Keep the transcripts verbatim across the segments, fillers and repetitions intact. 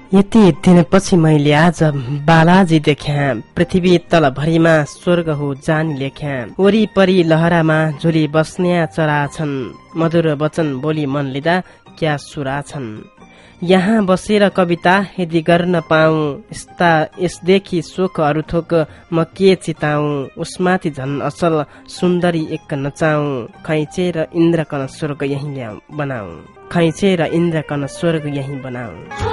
यति दिनपछि मैले आज बालाजी देख्या, पृथ्वी तलभरिमा स्वर्ग हो जानी लेख्या। वरिपरि लहरामा झोली बस्ने चरा छन्, मधुर वचन बोली मन लिँदा क्या सुरा छन्। यहाँ बसेर कविता यदि गर्न पाऊँ, यस्ता यसदेखि सुख अरू थोक म के चिताऊँ। उसमाथि झन् असल सुन्दरी एक नचाऊँ, खैचेर इन्द्रकन स्वर्ग यही ल्याऊ बनाऊ, खैचेर इन्द्रकन स्वर्ग यही बनाऊ।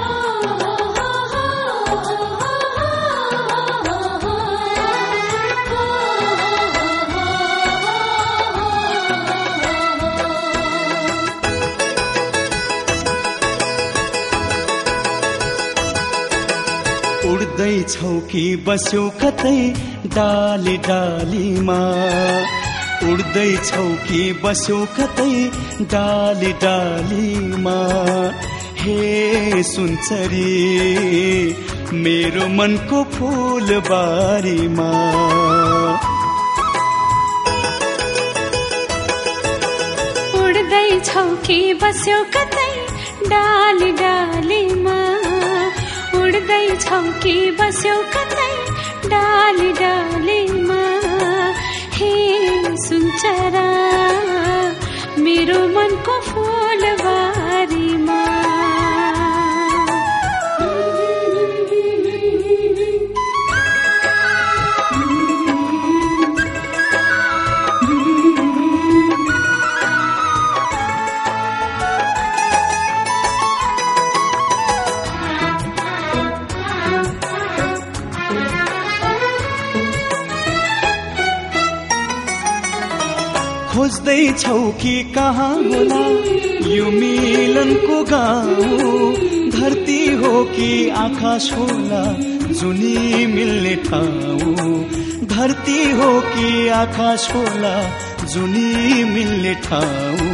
उड्दैछौ कि बस्यौ कतै डाली डालीमा, उड्दैछौ कि बस्यौ कतै डाली डालीमा। हे सुनचरी मेरो मनको फूलबारीमा, उड्दैछौ कि बस्यौ कतै डाली डालीमा, उड्दैछौ कि बस्यौ कतै डाली डालीमा। हे सुनचरा मेरो मनको फूलबारीमा। खोज्दैछौ कि कहाँ होला यो मिलनको गाउँ, धरती हो कि आकाश होला जुनी मिल्ने ठाउँ, धरती हो कि आकाश होला जुनी मिल्ने ठाउँ।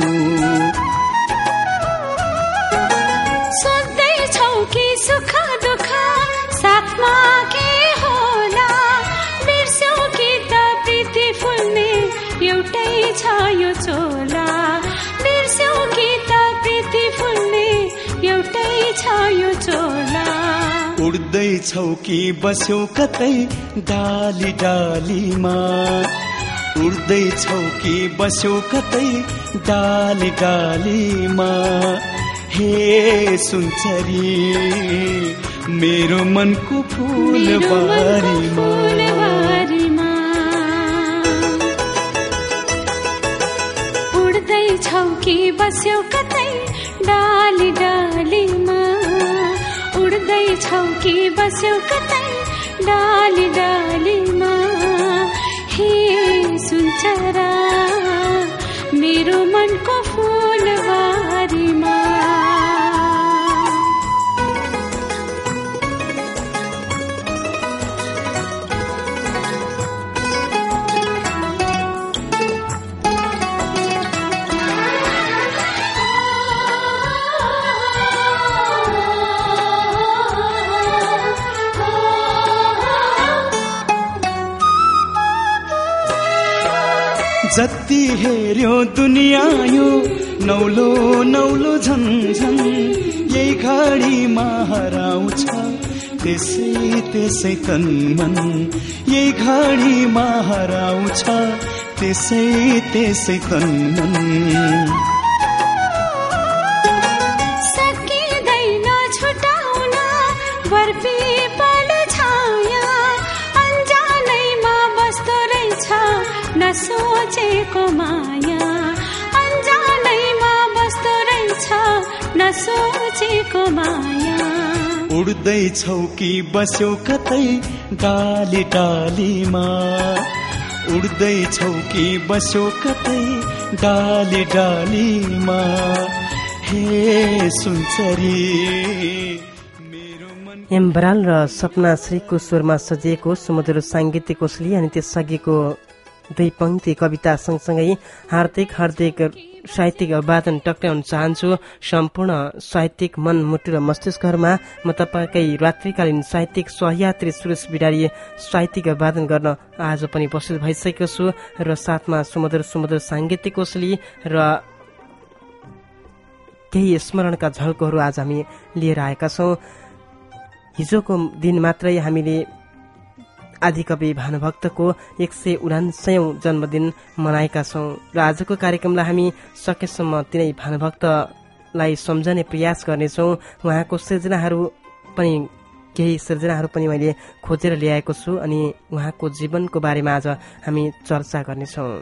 सोध्दैछौ कि सुख दुःख साथमा के होला, बिर्स्यौ कि त प्रीति फुल्ने एउटै छ यो चोला, बिर्स्यौ कि त प्रीति फुल्ने एउटै छ यो चोला। उड्दैछौ कि बस्यौ कतै डाली डालीमा, उड्दैछौ कि बस्यौ कतै डाली डालीमा। हे सुनचरी मेरो मनको फूलबारीमा, उड्दैछौ कि बस्यौ कतै डाली डालीमा, उड्दैछौ कि बस्यौ कतै डाली डालीमा। हे सुनचरा मेरो मनको फूलबारीमा। जति हेर्यो दुनिया यो नौलो नौलो झन्झन, यही घडीमा हराउँछ त्यसै त्यसै तन मन, यही घडीमा हराउँछ त्यसै त्यसै तन मन। सकिँदैन छुटाउन बरपीपल छाया, अन्जानैमा बस्दो रहेछ नसोचेको माया, अन्जानैमा बस्दो रहेछ नसोचेको माया। उड्दैछौ कि बस्यौ कतै डाली डालीमा, उड्दैछौ कि बस्यौ कतै डाली डालीमा। हे सुनचरी एम बराल र सपना श्रीको स्वरमा सजिएको सुमधुर साङ्गीतिक कोसली अनि त्यसअघिको दुई पंक्ति कविता सँगसँगै हार्दिक हार्दिक साहित्यिक अभिवादन टक्राउन चाहन्छु सम्पूर्ण साहित्यिक मन मुटु र मस्तिष्कहरूमा। म तपाईँकै रात्रिकालीन साहित्यिक सहयात्री सुरेश बिडारी साहित्यिक अभिवादन गर्न आज पनि उपस्थित भइसकेको छु र साथमा सुमधुर सुमधुर साङ्गीतिक कोसली र केही स्मरणका झल्कोहरू आज हामी लिएर आएका छौं। हिजोको दिन मात्रै हामीले आदिकवि भानुभक्तको एक सय उनासयौं जन्मदिन मनाएका छौं र आजको कार्यक्रमलाई हामी सकेसम्म तिनै भानुभक्तलाई सम्झने प्रयास गर्नेछौं। उहाँको सृजनाहरू पनि केही सृजनाहरू पनि मैले खोजेर ल्याएको छु अनि उहाँको जीवनको बारेमा आज हामी चर्चा गर्नेछौं।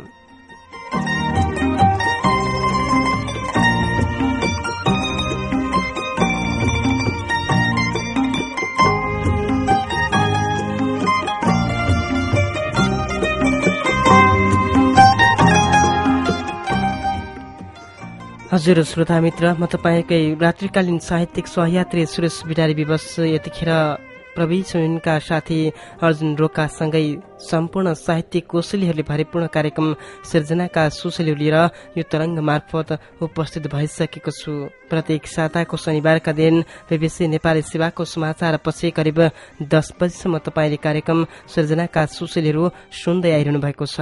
हजुर श्रोता मित्र, म तपाईँकै रात्रिकालीन साहित्यिक सहयात्री सुरेश बिडारी विवश यतिखेर प्रवीण सुनका साथी अर्जुन रोकासँगै सम्पूर्ण साहित्यिक कोशलीहरूले भरिपूर्ण कार्यक्रम सिर्जनाका सुशली लिएर यो तरंग मार्फत उपस्थित भइसकेको छु। प्रत्येक साताको शनिबारका दिन बीबीसी नेपाली सेवाको समाचार पछि करिब दस बजीसम्म तपाईँले कार्यक्रम सिर्जनाका सुशलीहरू सुन्दै आइरहनु भएको छ।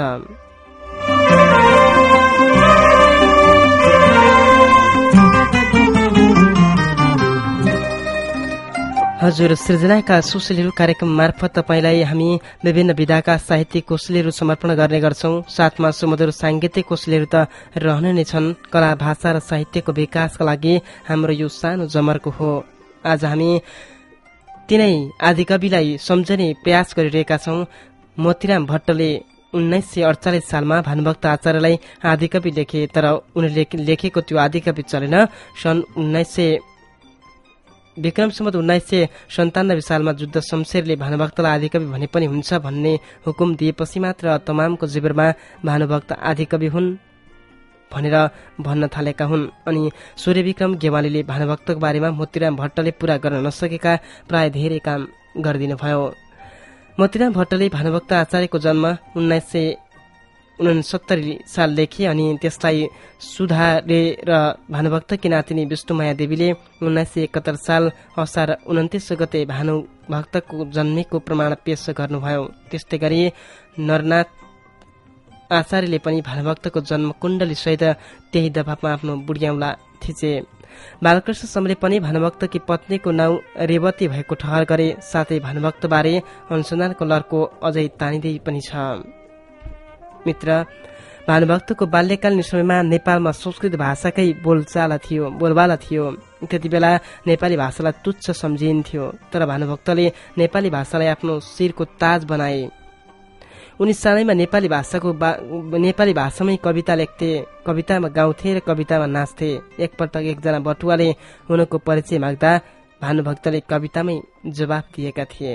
हजुर, सृजनाका सुशलीहरू कार्यक्रम मार्फत तपाईलाई हामी विभिन्न विधाका साहित्यिक कोशलीहरू समर्पण गर्ने गर्छौं। साथमा सुमधुर सांगीतिक कोशलीहरू त रहने नै छन्। कला, भाषा र साहित्यको विकासका लागि हाम्रो यो सानो जमर्को हो। आज हामी तिनै आदिकविलाई सम्झने प्रयास गरिरहेका छौं। मोतीराम भट्टले उन्नाइस सय अडचालिस सालमा भानुभक्त आचार्यलाई आदिकवि लेखे, तर उनले लेखेको त्यो आदिकवि चलेन। सन् उन्नाइस सय विक्रम सम्वत उन्नाइस सय सन्तानब्बे सालमा जुद्ध शमशेरले भानुभक्तलाई आदिकवि भने पनि हुन्छ भन्ने हुकुम दिएपछि मात्र तमामको जीवनमा भानुभक्त आदिकवि हुन् भनेर भन्न थालेका हुन्। अनि सूर्यविक्रम गेवालीले भानुभक्तको बारेमा मोतीराम भट्टले पूरा गर्न नसकेका प्राय धेरै काम गरिदिनु भयो। मोतीराम भट्टले भानुभक्त आचार्यको जन्म उन्नाइस सय उनसत्तरी सालदेखि अनि त्यसलाई सुधारेर भानुभक्तकी नातिनी विष्णुमाया देवीले उन्नाइस सय एकहत्तर साल असार उन्तिस गते भानुभक्तको जन्मेको प्रमाण पेश गर्नुभयो। त्यस्तै गरी नरनाथ आचार्यले पनि भानुभक्तको जन्म कुण्डली सहित त्यही दफामा आफ्नो बुढियाउला थिचे। बालकृष्ण समले पनि भानुभक्तकी पत्नीको नाउँ रेवती भएको ठहर गरे। साथै भानुभक्तबारे अनुसन्धानको लर्को अझै तानिँदै पनि छ। मित्र, भानुभक्तको बाल्यकालीन समयमा नेपालमा संस्कृत भाषाकै बोलचाला थियो बोलबाला थियो। त्यति बेला नेपाली भाषालाई तुच्छ सम्झिन्थ्यो, तर भानुभक्तले नेपाली भाषालाई आफ्नो शिरको ताज बनाए। उनी सानैमा नेपाली भाषाको नेपाली भाषामै कविता लेख्थे, कवितामा गाउँथे र कवितामा नाच्थे। एकपटक एकजना बटुवाले उनको परिचय माग्दा भानुभक्तले कवितामै जवाफ दिएका थिए।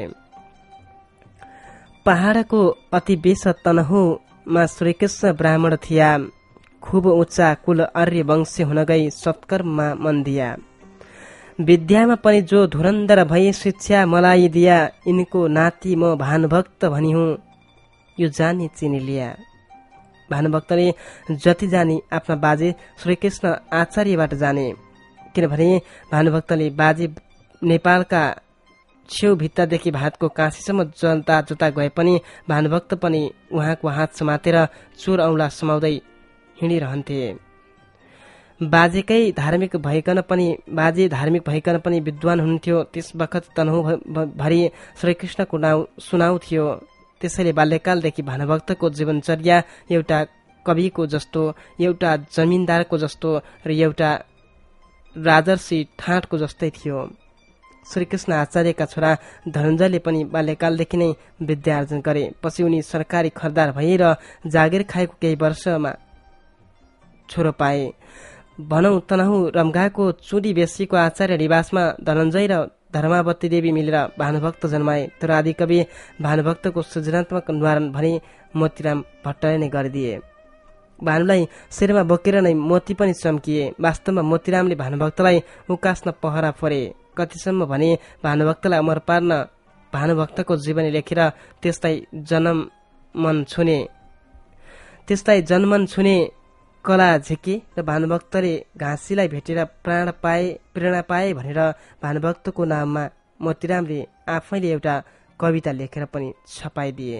पहाडको अति बेस तनहु मा श्रीकृष्ण ब्राह्मण थिया, खुब उच्चा कुल आर्य वंशी हुन गई सत्कर्ममा मन दिया। विद्यामा पनि जो धुरन्धर भए शिक्षा मलाई दिया, यिनको नाति म भानुभक्त भनी हुँ यो जानी चिनी लिया। भानुभक्तले जति जानी आफ्ना बाजे श्रीकृष्ण आचार्यबाट जाने, किनभने भानुभक्तले बाजे नेपालका छेउ भित्तादेखि भारतको काशीसम्म जता जता गए पनि भानुभक्त पनि उहाँको हात समातेर चोर औंला समाउँदै हिँडिरहन्थे। बाजेकै धार्मिक भइकन पनि बाजे धार्मिक भइकन पनि विद्वान हुन्थ्यो। त्यस बखत तनहु भरि श्रीकृष्णको नाउँ सुनाउ थियो। त्यसैले बाल्यकालदेखि भानुभक्तको जीवनचर्या एउटा कविको जस्तो, एउटा जमिनदारको जस्तो र एउटा राजर्षि ठाँटको जस्तै थियो। श्रीकृष्ण आचार्यका छोरा धनञ्जयले पनि बाल्यकालदेखि नै विद्या आर्जन गरे। पछि उनी सरकारी खरदार भए र जागिर खाएको केही वर्षमा छोरो पाए। भनौं तनहु रम्घाको चुडी बेसीको आचार्य निवासमा धनञ्जय र धर्मावती देवी मिलेर भानुभक्त जन्माए। तर आदिकवि भानुभक्तको सृजनात्मक निवारण भने मोतीराम भट्टले नै गरिदिए। भानुलाई शिरमा बोकेर नै मोती पनि चम्किए। वास्तवमा मोतीरामले भानुभक्तलाई उकास्न पहरा फोरे। कतिसम्म भने भानुभक्तलाई अमर पार्न भानुभक्तको जीवनी लेखेर त्यसलाई जन्म मन छुने त्यसलाई जन्मन छुने कला झिके र भानुभक्तले घाँसीलाई भेटेर प्राण पाए प्रेरणा पाए भनेर भानुभक्तको नाममा मोतीरामले आफैले एउटा कविता लेखेर पनि छपाइदिए।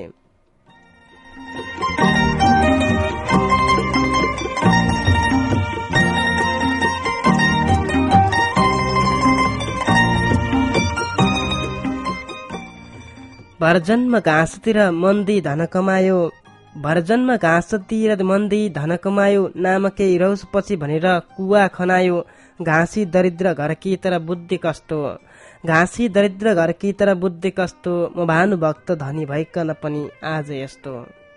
भरजन्म घाँसतिर मन्दी धन कमायो भरजन्म घाँसतिर मन्दी धन कमायो नामकै रौस पछि भनेर कुवा खनायो घाँसी दरिद्र घरकी तर बुद्धि कस्तो घाँसी दरिद्र घरकी तर बुद्धि कस्तो म भानुभक्त धनी भइकन पनि आज यस्तो।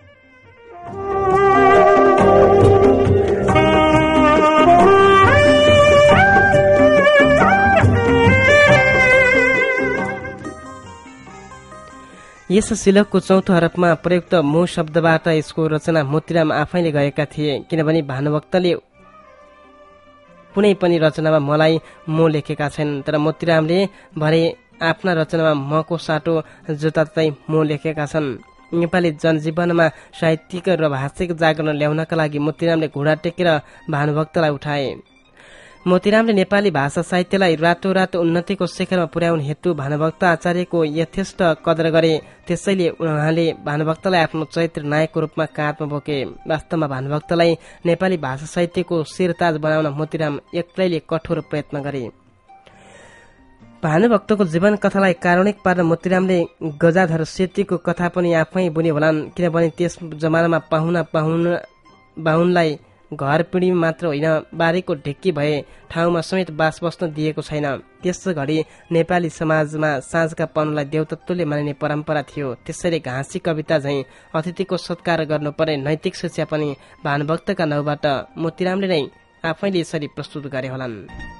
यस श्लोकको चौथो हरफमा प्रयुक्त मो शब्दबाट यसको रचना मोतीराम आफैले गरेका थिए, किनभने भानुभक्तले कुनै पनि रचनामा मलाई मो लेखेका छैनन्, तर मोतीरामले भरे आफ्ना रचनामा मको साटो जोतातै मो लेखेका छन्। नेपाली जनजीवनमा साहित्यिक र भाषिक जागरण ल्याउनका लागि मोतीरामले घोडा टेकेर भानुभक्तलाई उठाए। मोतीरामले नेपाली भाषा साहित्यलाई रातोरातो उन्नतिको शिखरमा पुर्याउने हेतु भानुभक्त आचार्यको यथेष्ट कदर गरे। त्यसैले उहाँले भानुभक्तलाई आफ्नो चरित्र नायकको रूपमा काँधमा बोके। वास्तवमा भानुभक्तलाई नेपाली भाषा साहित्यको शिरताज बनाउन मोतीराम एक्लैले कठोर प्रयत्न गरे। भानुभक्तको जीवन कथालाई कारुणिक पार्न मोतीरामले गजाधर सेतीको कथा पनि आफै बुने होलान्, किनभने त्यस जमानामा पाहुना पाहुन बाहुनलाई घर पिँढी मात्र होइन बारीको ढिक्की भए ठाउँमा समेत बास बस्न दिएको छैन। त्यस घडी नेपाली समाजमा साँझका पाहुनालाई देवतत्वले मानिने परम्परा थियो। त्यसैले घाँसी कविता झैं अतिथिको सत्कार गर्नुपर्ने नैतिक शिक्षा पनि भानुभक्तका नाउँबाट मोतीरामले नै आफैले यसरी प्रस्तुत गरे होलान्।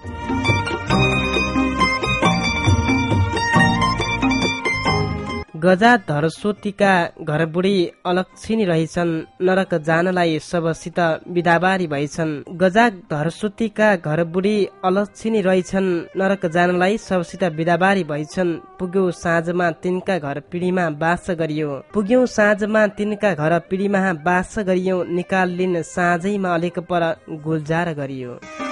गजा धरस्वतीका घर बुढी अलक्षिणी रहेछन् नरक जानलाई सबसित बिदाबारी भएछन्। गजा धरस्वतीका घर बुढी अलक्षिणी रहेछन् नरक जानलाई सबसित बिदाबारी भएछन्। पुग्यो साँझमा तिनका घर पिँढीमा बास गरियो पुग्यो साँझमा तिनका घर पिँढीमा बास गरियो निकालिन साँझैमा अलिक पर गुल्जार गरियो।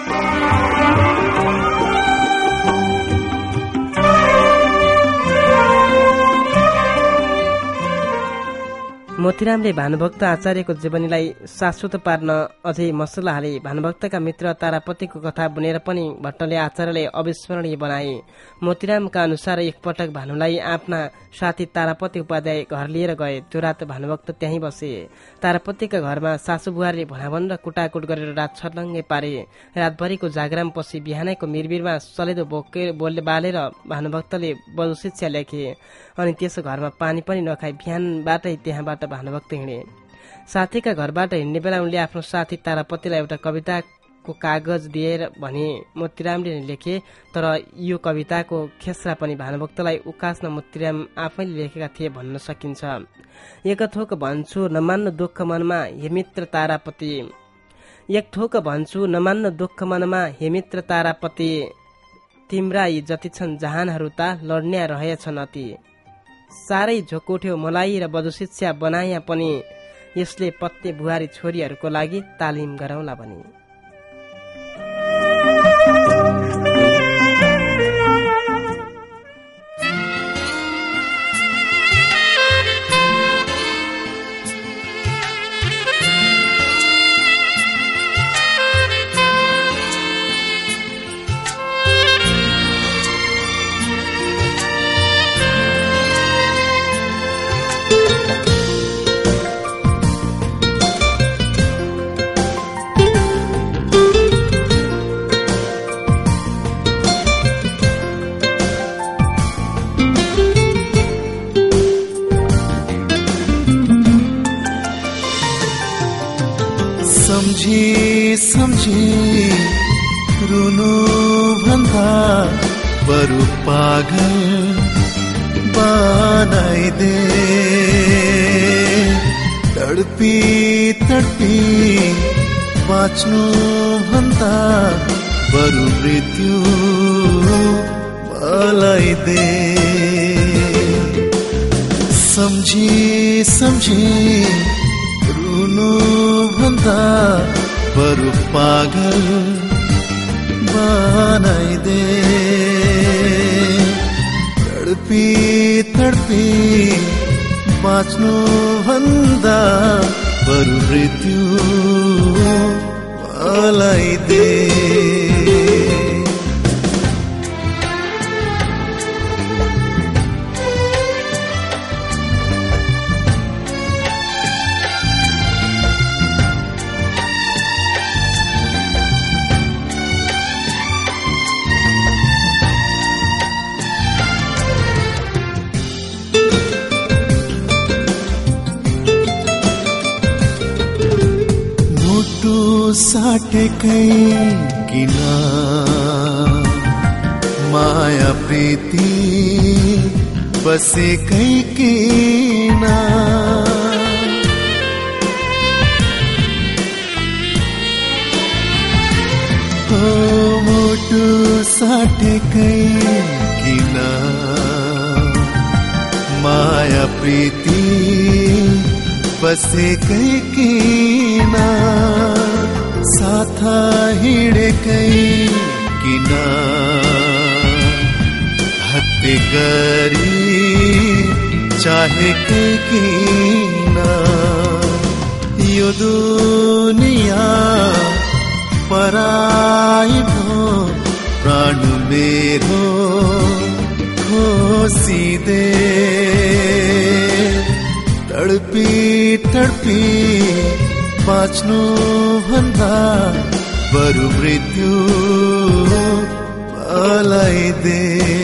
मोतीरामले भानुभक्त आचार्यको जीवनीलाई शाश्वत पार्न अझै मसला हाले। भानुभक्तका मित्र तारापतिको कथा बुनेर पनि भट्टले आचार्यले अविस्मरणीय बनाए। मोतीरामका अनुसार एकपटक भानुलाई आफ्ना साथी तारापति उपाध्याय घर लिएर गए। त्यो रात भानुभक्त त्यहीँ बसे। तारापतिका घरमा सासु बुहारीले भनाभन र कुटाकुट गरेर रात छर्लङ्गे पारे। रातभरिको जागराम पछि बिहानैको मिरबिरमा सलेदो बोके बोलले बालेर भानुभक्तले बधु शिक्षा लेखे अनि त्यस घरमा पानी पनि नखाई बिहानबाटै त्यहाँबाट भानुभक्त हिँडे। साथीका घरबाट हिँड्ने बेला उनले आफ्नो साथी तारापतिलाई एउटा कविताको कागज दिएर भने मोतीरामले लेखे, तर यो कविताको खेसरा पनि भानुभक्तलाई उकास्न मोतीराम आफैले लेखेका थिए भन्न सकिन्छ। एक थोक भन्छु नमान्नु दुःख मनमा हे मित्र तारापति एक थोक भन्छु नमान्नु दुःख मनमा हे मित्र तारापति तिम्रा यी जति छन् जहानहरू ता लड्ने रहेछन् अति। साह्रै झोकोठ्यो मलाई र बधु शिक्षा बनाया पनि यसले पत्ते बुहारी छोरीहरूको लागि तालिम गराउला भने। सम्झी सम्झी रुनु भन्दा बरु पागल बनाइदे तडपी तडपी बाँच्नु भन्दा बरु मृत्यु बलाइदे। सम्झी सम्झी रुनु भन्दा बरु पागल बनाइदे तडपी तडपी बाँच्नु भन्दा बरु मृत्यु बलाइदे। साटेकै किन माया प्रीति बसेकै किन हो मुटु साटेकै किन माया प्रीति बसेकै किन साथ हिँडेकै किन हत्ते गरी चाहेकै किन यो दुनिया पराई भो प्राण मेरो खोसिदे तडपी तडपी बाँच्नु भन्दा बरु मृत्यु पलाइदे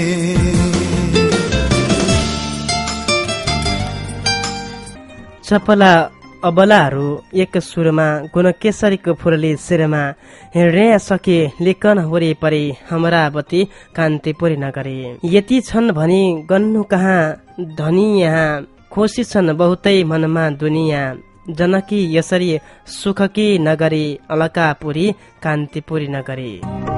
चपला अबलाहरू एक सुरमा गुणकेशरीको फुरले शिरमा हिँड्ने सके लेखन होरे परे हमरावती कान्तिपुरी नगरे यति छन् भनी गन्नु कहाँ धनी यहाँ खोसी छन् बहुतै मनमा दुनिया जनकी यसरी सुखकी नगरी अलकापुरी कान्तिपुरी नगरी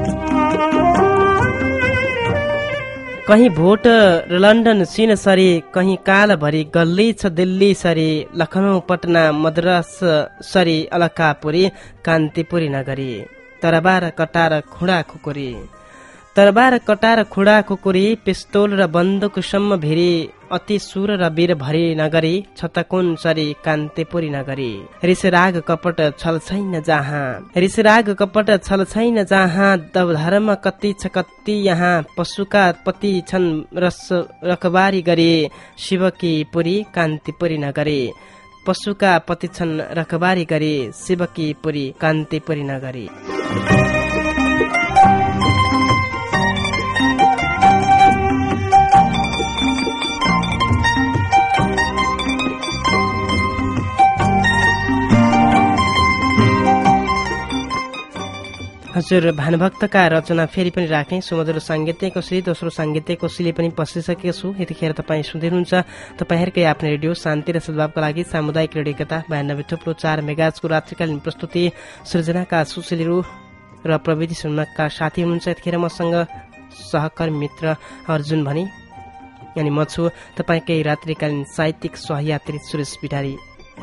कहीं भोट लन्डन चीन सरी कहीं काल भरी गल्ली छ दिल्ली सरी लखनऊ पटना मद्रास सरी अलकापुरी कान्तिपुरी नगरी तरबार कटार खुडा खुकुरी तरबार कटार खुडा खुकुरी पिस्तोल र बन्दुक सम्म भिरी अति सुर र वीर भरी नगरी छतकुन सरी कान्तिपुरी नगरी रिसराग कपट छल छैन जहाँ रिसराग कपट छल छैन जहाँ दवधर्म कति छ कति यहाँ पशुका पति छन् रस रखबारी गरी शिवकी पुरी कान्तिपुरी नगरी पशुका पति छन् रखबारी गरी शिवकी पुरी कान्तिपुरी नगरी हजुर भानुभक्तका रचना फेरि पनि राखेँ सुमधुर साङ्गीतिक कोशी दोस्रो साङ्गीतिक कोशीले पनि पसिसकेको छु यतिखेर तपाईँ सुन्दै हुनुहुन्छ तपाईँहरूकै आफ्नो रेडियो शान्ति र सद्भावको लागि सामुदायिक रेडियो कथा बयानब्बे थुप्रो चार मेगाजको रात्रिकालीन प्रस्तुति सृजनाका सुशीलहरू र प्रविधि सुन्नका साथी हुनुहुन्छ यतिखेर मसँग सहकर्मी मित्र अर्जुन भनी अनि म छु तपाईँकै रात्रिकालीन साहित्यिक सहयात्री सुरेश पिठारी।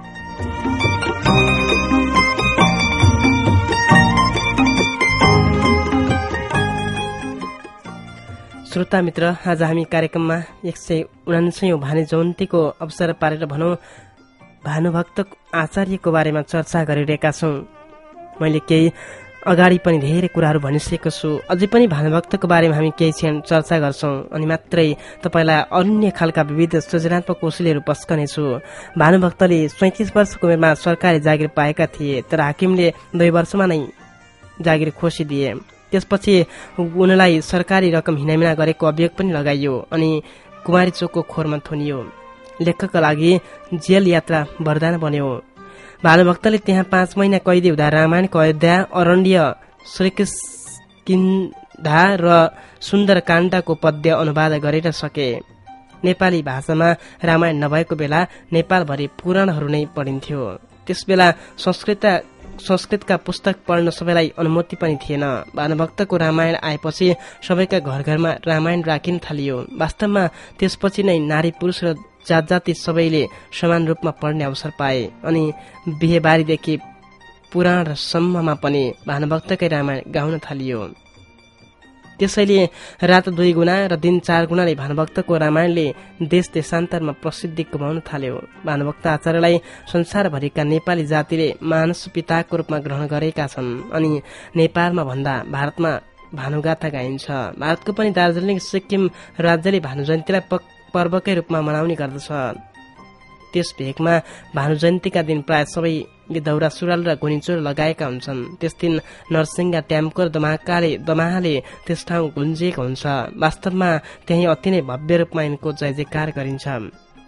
श्रोता मित्र आज हामी कार्यक्रममा एक सय उनान्सयौं भानु जयन्तीको अवसर पारेर भनौं भानुभक्त आचार्यको बारेमा चर्चा गरिरहेका छौं। मैले केही अगाडि पनि धेरै कुराहरू भनिसकेको छु, अझै पनि भानुभक्तको बारेमा हामी केही चर्चा गर्छौं अनि मात्रै तपाईलाई अन्य खालका विविध सृजनात्मक कौशलहरू पस्कनेछु। भानुभक्तले सैंतीस वर्षको उमेरमा सरकारी जागिर पाएका थिए, तर हाकिमले दुई वर्षमा नै जागिर खोसिदिए। त्यसपछि उनलाई सरकारी रकम हिनामिना गरेको अभियोग पनि लगाइयो अनि कुमारी चोकको खोरमा थुनियो। लेखकका लागि जेल यात्रा वरदान बन्यो। भानुभक्तले त्यहाँ पाँच महिना कैदी हुँदा रामायणको अयोध्या, अरण्य, श्रीकिष्किन्धा र सुन्दरकाण्डको पद्य अनुवाद गरेर सके। नेपाली भाषामा रामायण नभएको बेला नेपालभरि पुराणहरू नै पढिन्थ्यो। त्यसबेला संस्कृत संस्कृतका पुस्तक पढ्न सबैलाई अनुमति पनि थिएन। भानुभक्तको रामायण आएपछि सबैका घर घरमा रामायण राखिन थालियो। वास्तवमा त्यसपछि नै नारी पुरुष र जात जाति सबैले समान रूपमा पढ्ने अवसर पाए अनि बिहेबारीदेखि पुराणसम्ममा पनि भानुभक्तकै रामायण गाउन थालियो। त्यसैले रात दुई गुणा र दिन चार गुणाले भानुभक्तको रामायणले देश देशान्तरमा प्रसिद्धि गुमाउन थाल्यो। भानुभक्त आचार्यलाई संसारभरिका नेपाली जातिले मानस पिताको रूपमा ग्रहण गरेका छन् अनि नेपालमा भन्दा भारतमा भानुगाथा गाइन्छ। भारतको पनि दार्जिलिङ सिक्किम राज्यले भानु जयन्तीलाई पर्वकै रूपमा मनाउने गर्दछ। त्यस भेगमा भानु जयन्तीका दिन प्राय सबैले दौरा सुरुवाल र गुनिचोर लगाएका हुन्छन्। त्यस दिन नरसिंगा, ट्याम्को र दमाकाले दमाहाले त्यस ठाउँ गुन्जिएको हुन्छ। वास्तवमा त्यही अति नै भव्य रूपमा यिनको जय जयकार गरिन्छ।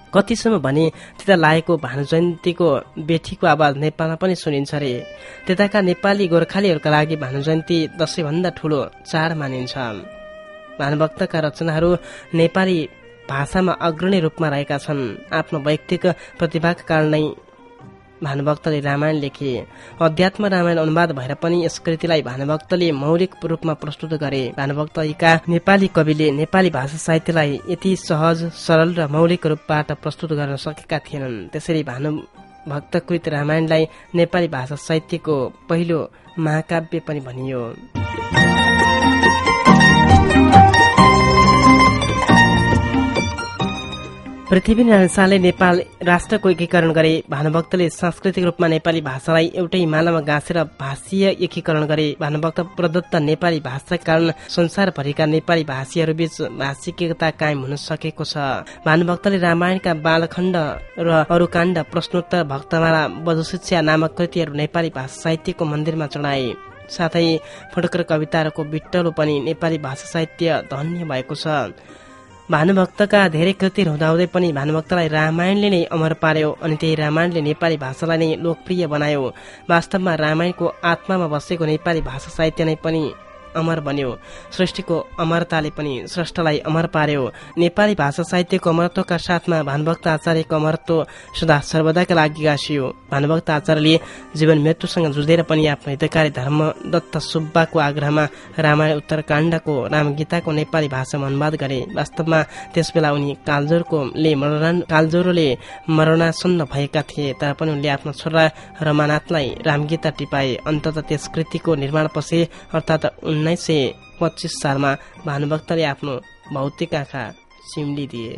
कतिसम्म भने त्यता लागेको भानु जयन्तीको बेठीको आवाज नेपालमा पनि सुनिन्छ रे। त्यताका नेपाली गोर्खालीहरूका लागि भानु जयन्ती दशैंभन्दा ठूलो चाड मानिन्छ। भानुभक्तका रचनाहरू नेपाली भाषामा अग्रणी रूपमा रहेका छन्। आफ्नो वैयक्तिक प्रतिभाका कारण नै भानुभक्तले रामायण लेखे। अध्यात्म रामायण अनुवाद भएर पनि यस कृतिलाई भानुभक्तले मौलिक रूपमा प्रस्तुत गरे। भानुभक्तका नेपाली कविले नेपाली भाषा साहित्यलाई यति सहज सरल र मौलिक रूपबाट प्रस्तुत गर्न सकेका थिएनन्। त्यसैले भानुभक्तकृत रामायणलाई नेपाली भाषा साहित्यको पहिलो महाकाव्य पनि भनियो। पृथ्वीनारायण शाहले नेपाल राष्ट्रको एकीकरण गरे। भानुभक्तले सांस्कृतिक रूपमा नेपाली भाषालाई एउटै मालामा गाँसेर भाषीय एकीकरण गरे। भानुभक्त प्रदत्त नेपाली भाषाका कारण संसारभरिका नेपाली भाषीहरूबीच भाषिक एकता कायम हुन सकेको छ। भानुभक्तले रामायणका बालखण्ड र अरू काण्ड, प्रश्नोत्तर, भक्तमाला, वधुशिक्षा नामक कृतिहरू नेपाली भाषा साहित्यको मन्दिरमा चढाए। साथै फुटकर कविताहरूको बिट्टलो पनि नेपाली भाषा साहित्य धन्य भएको छ। भानुभक्तका धेरै कृतिहरू हुँदाहुँदै पनि भानुभक्तलाई रामायणले नै अमर पार्यो अनि त्यही रामायणले नेपाली भाषालाई नै लोकप्रिय बनायो। वास्तवमा रामायणको आत्मामा बसेको नेपाली भाषा साहित्य नै पनि अमर बन्यो। सृष्टिको अमरताले पनि स्रष्टालाई अमर पार्यो। नेपाली भाषा साहित्यको अमरत्वका साथमा भानुभक्त आचार्यको अमरत्व सदा सर्वदाका लागि गाँसियो। भानुभक्त आचार्यले जीवन मृत्युसँग जुझेर पनि आफ्नो हितकारी धर्मदत्त सुब्बाको आग्रहमा रामायण उत्तरकाण्डको रामगीताको नेपाली भाषामा अनुवाद गरे। वास्तवमा त्यसबेला उनी कालजोरकोले मरण कालजोरोले मरणासन्न भएका थिए, तर पनि उनले आफ्नो छोरा रमानाथलाई रामगीता टिपाए। अन्ततः त्यस कृतिको निर्माणपछि अर्थात् उन्नाइस सय पच्चिस सालमा भानुभक्तले आफ्नो भौतिक आँखा चिम्लिदिए।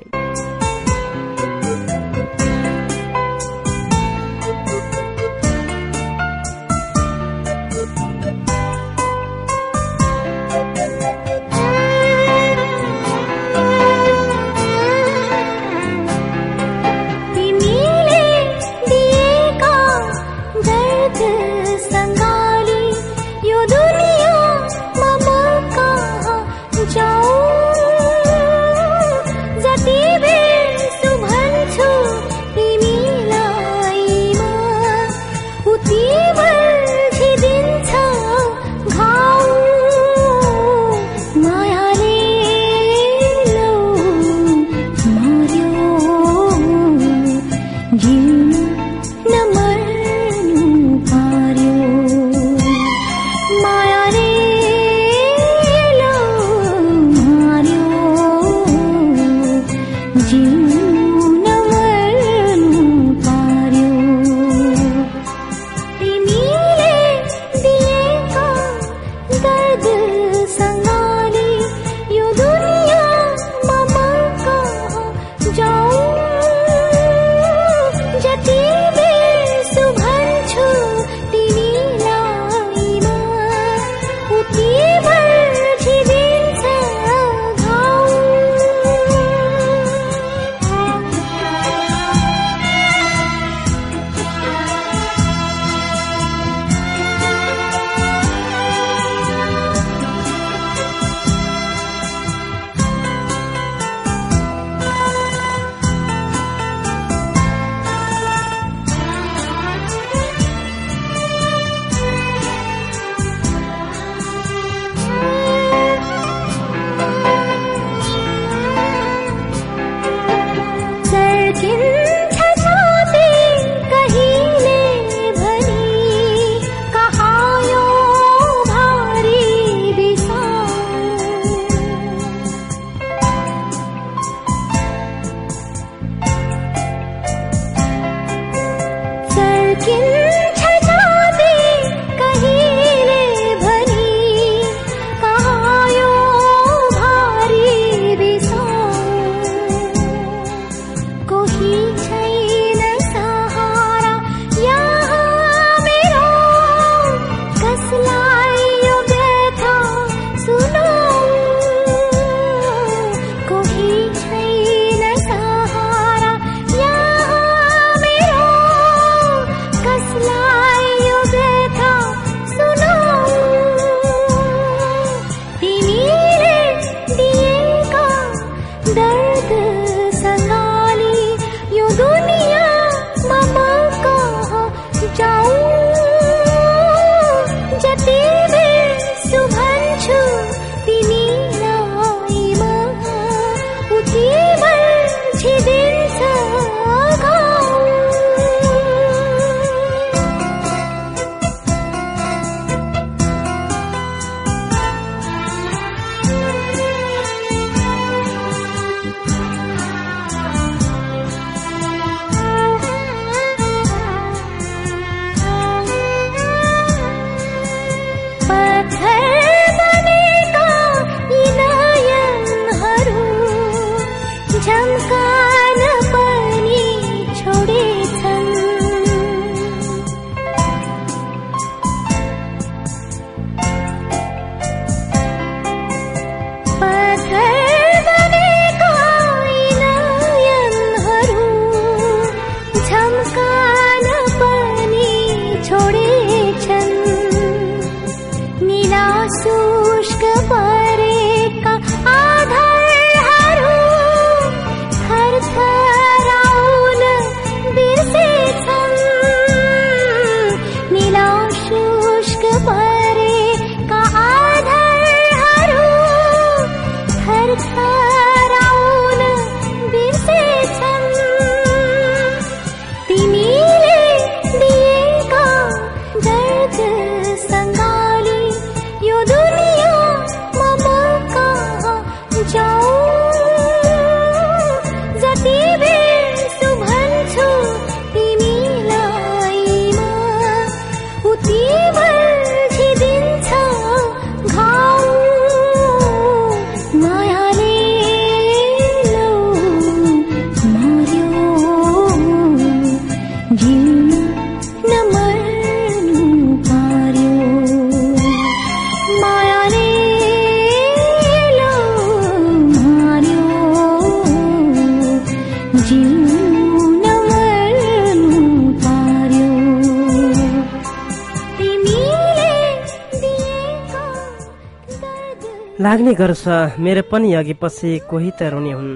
लाग्ने गर्छ मेरो पनि अघि पछि कोही त रुने हुन्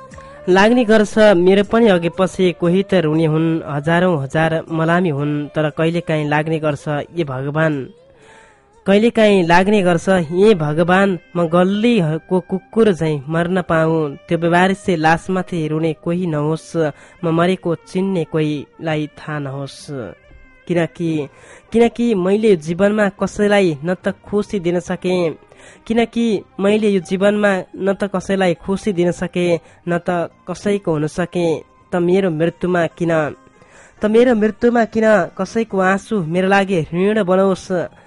लाग्ने गर्छ मेरो पनि अघि पछि कोही त रुने हुन् हजारौं हजार मलामी हुन् तर कहिलेकाहीँ लाग्ने गर्छ ए भगवान कहिलेकाहीँ लाग्ने गर्छ ए भगवान म गल्लीको कुकुर झैं मर्न पाऊँ त्यो बेवारिसे लासमाथि रुने कोही नहोस् म मरेको चिन्ने कोहीलाई थाहा नहोस् किनकि किनकि मैले जीवनमा कसैलाई न त खुसी दिन सके किनकि मैले यो जीवनमा न त कसैलाई खुसी दिन सके न त कसैको हुन सके त मेरो मृत्युमा किन त मेरो मृत्युमा किन कसैको आँसु मेरो लागि ऋण बनाओस्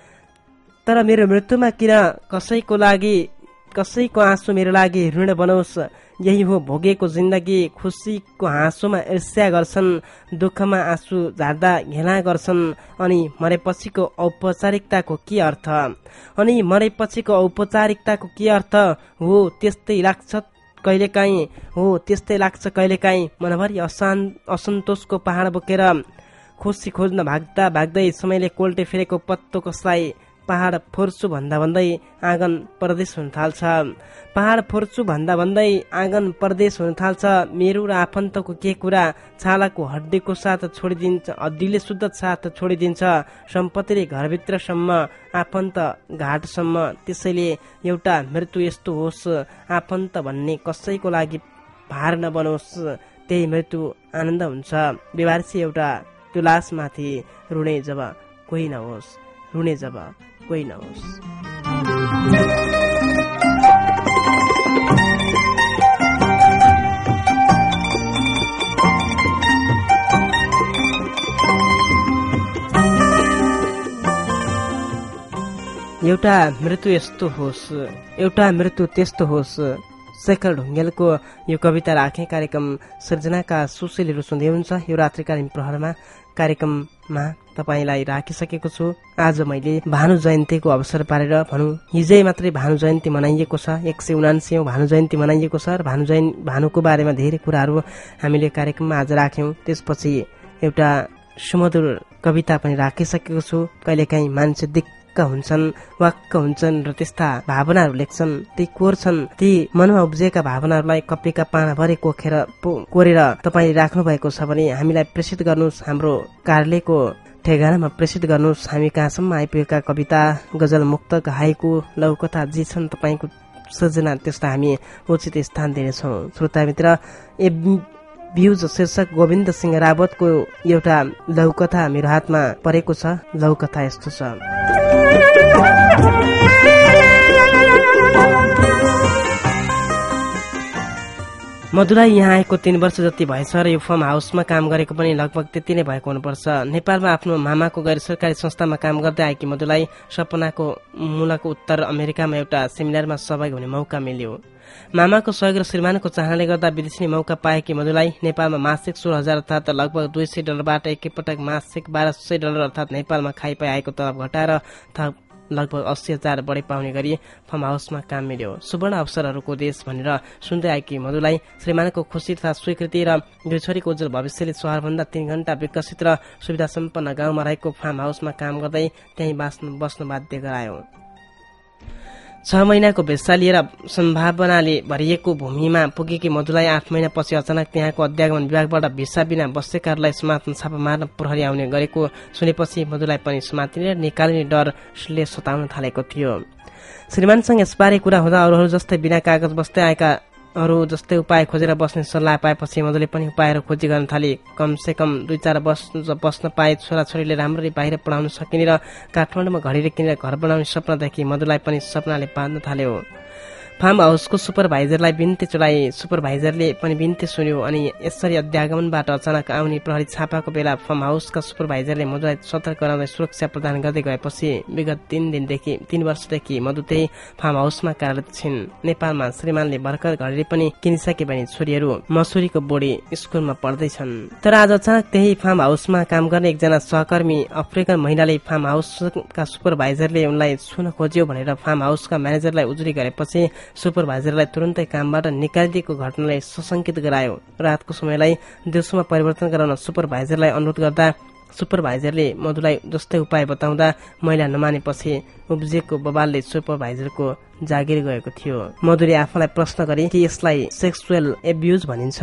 तर मेरो मृत्युमा किन कसैको लागि कसैको आँसु मेरो लागि ऋण बनाओस् यही हो भोगेको जिन्दगी खुसीको हाँसोमा ईर्ष्या गर्छन् दुःखमा आँसु झार्दा घेला गर्छन् अनि मरेपछिको औपचारिकताको के अर्थ अनि मरेपछिको औपचारिकताको के अर्थ हो त्यस्तै लाग्छ कहिलेकाहीँ हो त्यस्तै लाग्छ कहिलेकाहीँ मनभरि अशान असन्तोषको पहाड बोकेर खुसी खोज्न भाग्दा भाग्दै समयले कोल्टे फेरेको पत्तो कसलाई पहाड फोर्छु भन्दा भन्दै आँगन परदेश हुन थाल्छ पहाड फोर्छु भन्दा भन्दै आँगन परदेश हुन थाल्छ मेरो र आफन्तको के कुरा छालाको हड्डीको साथ छोडिदिन्छ हड्डीले शुद्ध साथ छोडिदिन्छ सम्पत्तिले घरभित्रसम्म आफन्त घाटसम्म त्यसैले एउटा मृत्यु यस्तो होस् आफन्त भन्ने कसैको लागि भार नबनोस् त्यही मृत्यु आनन्द हुन्छ बेवारसी एउटा त्यो लासमाथि रुने जब कोही नहोस् रुने जब कोही नहोस् एउटा मृत्यु यस्तो होस् एउटा मृत्यु त्यस्तो होस् शेखर ढुङ्गेलको यो कविता राखे कार्यक्रम सृजनाका सुशीलहरू सुन्दै हुन्छ यो रात्रिकालीन प्रहरमा कार्यक्रममा तपाईलाई राखिसकेको छु। आज मैले भानु जयन्तीको अवसर पारेर भनौँ हिजै मात्रै भानु जयन्ती मनाइएको छ, एक सय उनासी भानु जयन्ती मनाइएको छ र भानु जयन् भानुको बारेमा धेरै कुराहरू हामीले कार्यक्रममा आज राख्यौं। त्यसपछि एउटा सुमधुर कविता पनि राखिसकेको छु। कहिलेकाहीँ मान्छे दिक्क हुन्छन्, वाक्क हुन्छन् र त्यस्ता भावनाहरू लेख्छन्, ती कोर्छन्, ती मनमा उब्जेका भावनाहरूलाई कपीका पाना भरि कोखेर कोरेर तपाईले राख्नु भएको छ भने हामीलाई प्रेषित गर्नुहोस्, हाम्रो कार्यालयको ठेगानामा प्रेषित गर्नुहोस्। हामी कहाँसम्म आइपुगेका कविता, गजल, मुक्तक, हाइकु, लौकथा जे छन् तपाईको सृजना त्यसलाई हामी उचित स्थान दिनेछौँ। श्रोता मित्र, ए भ्युज शीर्षक गोविन्द सिंह रावतको एउटा लघुकथा मेरो हातमा परेको छ। लघुकथा यस्तो छ। मधुलाई यहाँ आएको तीन वर्ष जति भएछ र यो फार्म हाउसमा काम गरेको पनि लगभग त्यति नै भएको हुनुपर्छ। नेपालमा आफ्नो मामाको गैर सरकारी संस्थामा काम गर्दै आएकी मधुलाई सपनाको मूलक उत्तर अमेरिकामा एउटा सेमिनारमा सहभागी हुने मौका मिल्यो। मामाको सहयोग र श्रीमानको चाहनाले गर्दा विदेशी मौका पाएकी मधुलाई नेपालमा मासिक सोह्र हजार अर्थात लगभग दुई सय डलरबाट एकैपटक मासिक बाह्र सय डलर अर्थात नेपालमा खाइपाई आएको तलब घटाएर थप लगभग अस्सी हजार बढी पाउने गरी फार्म हाउसमा काम मिल्यो। सुवर्ण अवसरहरूको देश भनेर सुन्दै आएकी मधुलाई श्रीमानको खुशी तथा स्वीकृति र दुई छोरीको उज्जवल भविष्यले शहरभन्दा तीन घण्टा विकसित र सुविधा सम्पन्न गाउँमा रहेको फार्म हाउसमा काम गर्दै त्यहीँ बाँच्नु बस्नु बाध्य गरायो। छ महिनाको भेसा लिएर सम्भावनाले भरिएको भूमिमा पुगेकी मधुलाई आठ महिनापछि अचानक त्यहाँको अध्यागमन विभागबाट भिसा बिना बसेकाहरूलाई समात्न छापा मार्न प्रहरी आउने गरेको सुनेपछि मधुलाई पनि समातिने र निकालिने डरले सताउन थालेको थियो। श्रीमानसँग यसबारे कुरा हुँदा अरूहरू जस्तै बिना कागज बस्दै आएका अरू जस्तै उपाय खोजेर बस्ने सल्लाह पाएपछि मधुले पनि उपायहरू खोजी गर्न थाले। कमसे कम दुई चार वर्ष बस्न पाए छोराछोरीले राम्ररी बाहिर पढाउन सकिने र काठमाडौँमा घडीले किनेर घर बनाउने सपना देखि मधुलाई पनि सपनाले बाँध्न थाल्यो। फार्म हाउसको सुपरभाइजरलाई बिन्ती चढाए। सुपरभाइजरले पनि बिन्ती सुन्यो अनि यसरी अध्यागमनबाट अचानक आउने प्रहरी छापाको बेला फार्म हाउसका सुपरभाइजरले मधुलाई सतर्क गराउँदै सुरक्षा प्रदान गर्दै गएपछि विगत तीन दिनदेखि तीन वर्षदेखि मधु त्यही फार्म हाउसमा कार्यरत छिन्। नेपालमा श्रीमानले भर्खर घरले पनि किनिसके भने छोरीहरू मसुरीको बोर्डी स्कुलमा पढ्दैछन्। तर आज अचानक त्यही फार्म हाउसमा काम गर्ने एकजना सहकर्मी अफ्रिकन महिलाले फार्म हाउसका सुपरभाइजरले उनलाई छुन खोज्यो भनेर फार्म हाउसका म्यानेजरलाई उजुरी गरेपछि सुपरभाइजरलाई तुरन्तै कामबाट निकालिदिएको घटनाले सशंकित गरायो। रातको समयलाई दिउँसोमा परिवर्तन गराउन सुपरभाइजरलाई अनुरोध गर्दा सुपरभाइजरले मधुलाई जस्तै उपाय बताउँदा महिला नमानेपछि उब्जिएको बबालले सुपरभाइजरको जागिर गएको थियो। मधुले आफूलाई प्रश्न गरे कि यसलाई सेक्सुअल एब्युज भनिन्छ?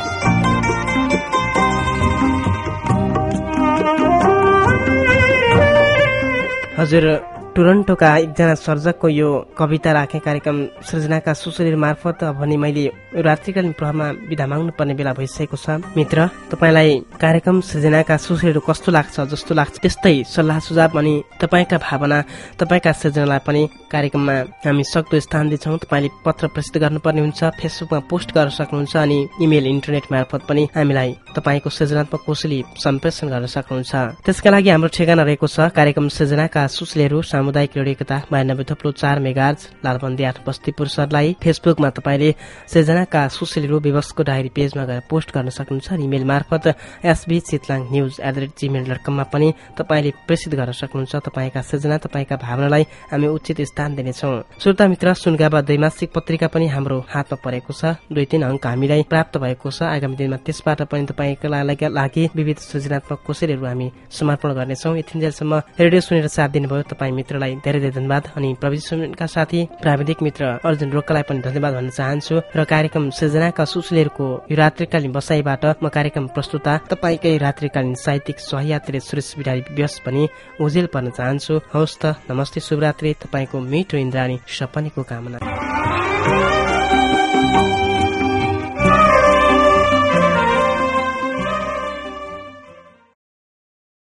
हजुर, टोरन्टोका एकजना सर्जकको यो कविता राखे कार्यक्रम सृजनाका सुशरीर मार्फत भने मैले रात्रिकालीन प्रहरमा विदा माग्नु पर्ने बेला भइसकेको छ। मित्र, तपाईँलाई कार्यक्रम सृजनाका सुशरीर कस्तो लाग्छ? जस्तो लाग्छ त्यस्तै सल्लाह सुझाव अनि तपाईँका भावना, तपाईँका सृजनालाई पनि कार्यक्रममा हामी सक्दो स्थान दिन्छौँ। तपाईँले पत्र प्रेषित गर्नुपर्ने हुन्छ, फेसबुकमा पोस्ट गर्न सक्नुहुन्छ अनि इमेल इन्टरनेट मार्फत पनि हामीलाई तपाईँको सृजनात्मक कौशली सम्प्रेषण गर्न सक्नुहुन्छ। त्यसका लागि हाम्रो ठेगाना रहेको छ कार्यक्रम सृजनाका सुशलीहरू सामुदायिक रेडियो एकता बयानब्बे थप्लो चार मेगाहर्ज लालबन्दी आठ बस्तीपुर सरलाई। फेसबुकमा तपाईँले सृजनाका सुशलीहरू विवशको डायरी पेजमा गएर पोस्ट गर्न सक्नुहुन्छ। इमेल मार्फत SB Chitlang news at the rate Gmail dot कममा पनि तपाईँले प्रेषित गर्न सक्नुहुन्छ। तपाईँका सृजना, तपाईँका भावनालाई हामी उचित स्थान दिनेछौँ। श्रोता मित्र, सुनगाबा द्वैमासिक पत्रिका पनि हाम्रो हातमा परेको छ। दुई तीन अङ्क हामीलाई प्राप्त भएको छ। आगामी दिनमा त्यसबाट पनि तपाईँका लागि विविध सृजनात्मक कोसेलीहरू हामी समर्पण गर्नेछौँ। यतिन्जेलसम्म रेडियो सुनेर साथ दिनुभयो तपाईँ मित्रलाई धेरै धेरै धन्यवाद अनि प्रविधिका साथी प्राविधिक मित्र अर्जुन रोक्कालाई पनि धन्यवाद भन्न चाहन्छु। र कार्यक्रम सृजनाका सुशलीहरूको यो रात्रिकालीन बसाईबाट म कार्यक्रम प्रस्तुता तपाईँकै रात्रिकालीन साहित्यिक सहयात्री सुरेश बिरारी व्यस पनि उजेल पर्न चाहन्छु। हवस् त, नमस्ते, शुभरात्रि। तपाईँको मिठो इन्द्राणी सपनीको कामना।